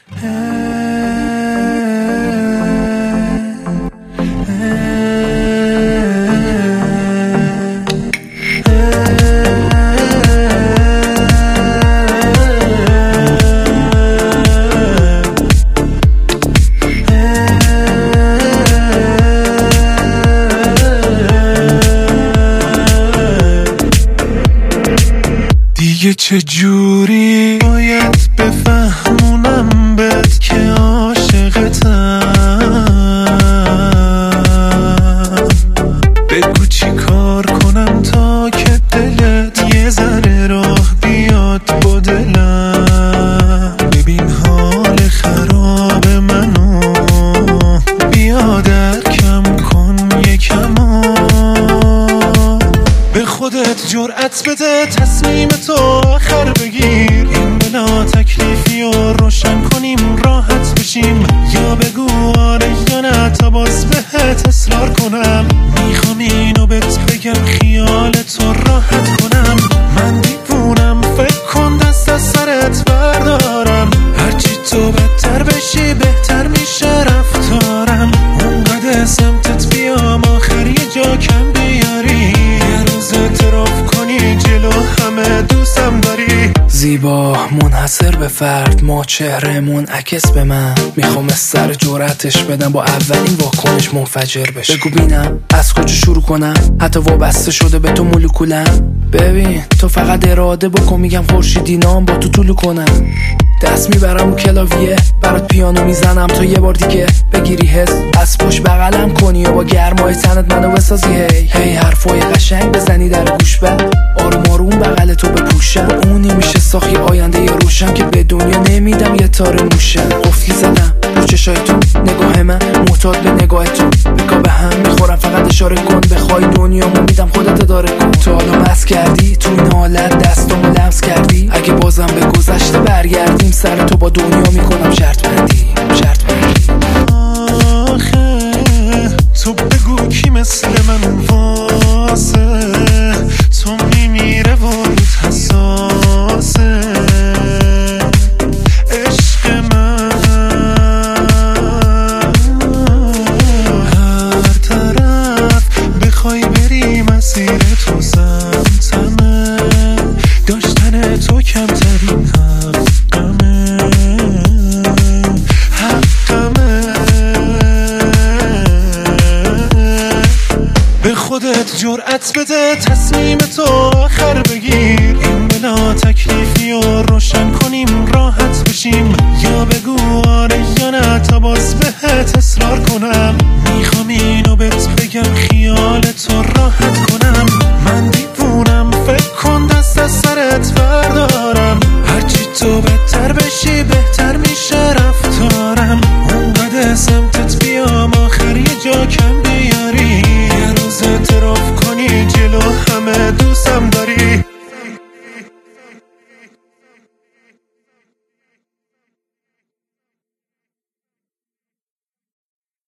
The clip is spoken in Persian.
دیگه چجوری باید بفهمونم بهت که عاشقتم؟ بگو چی کار کنم تا که دلت یه ذره راه بیاد با دلم. ببین حال خراب منو، بیا درکم کن یکم، به خودت جرأت بده تصمیم تو آخر بگیر. این بلا تکلیفی و روشن کنیم راحت بشیم، یا بگو آره یا نه تا باز بهت اصرار کنم. میخوام اینو بهت بگم خیال تو راحت کنم. من دیوونم فکر کن دست از سرت بردارم، هرچی تو بدتر بشی بهتر میشه رفتارم. اونقدر سمتت بیام آخر یه جا کم بیاری، اعتراف کنی جلو همه دوستم داری. زیبا منحصر به فرد، ما چهرمون عکس به من. میخوام سر جرأتش بدم با اولین واکنش منفجر بشه. بگو بینم از کجا شروع کنم، حتی وابسته شده به تو مولکولم. ببین تو فقط اراده بکن، میگم خورشیدی نام با تو طولو کنم. دست میبرم و کلاویه برات پیانو میزنم تا یه بار دیگه بگیری حس، از پشت بغلم کنی و با گرمای تنت منو بسازی. هی حرفای قشنگ بزنی در گوش، بعد آروم آروم بغل تو بپوشم. اونی میشه ساخی آینده ی روشن که به دنیا نمیدم یه تار موشم. قفلی زدم رو چشای تو، نگاه من معتاد به نگاه تو. نگاه به هم میخورم فقط اشاره کن، بخوای دنیامو میدم خودت اداره کن. تو حالا مس کردی تو این حالت دستامو لمس کردی، اگه بازم به گذشته برگردیم سر تو با دنیا میکنم شرط بندی. آخه تو بگو کی مثل من واسه تو میمیره و روت حساسه. عشق من هر طرف بخوای بری مسیر تو سمتمه، داشتن تو کمترین خودت جرأت بده تصمیم تو آخر بگیر. این بلا تکلیفی و روشن کنیم راحت بشیم، یا بگو آره یا نه تا باز بهت اصرار کنم. میخوام اینو بهت بگم خیال تو راحت کنم.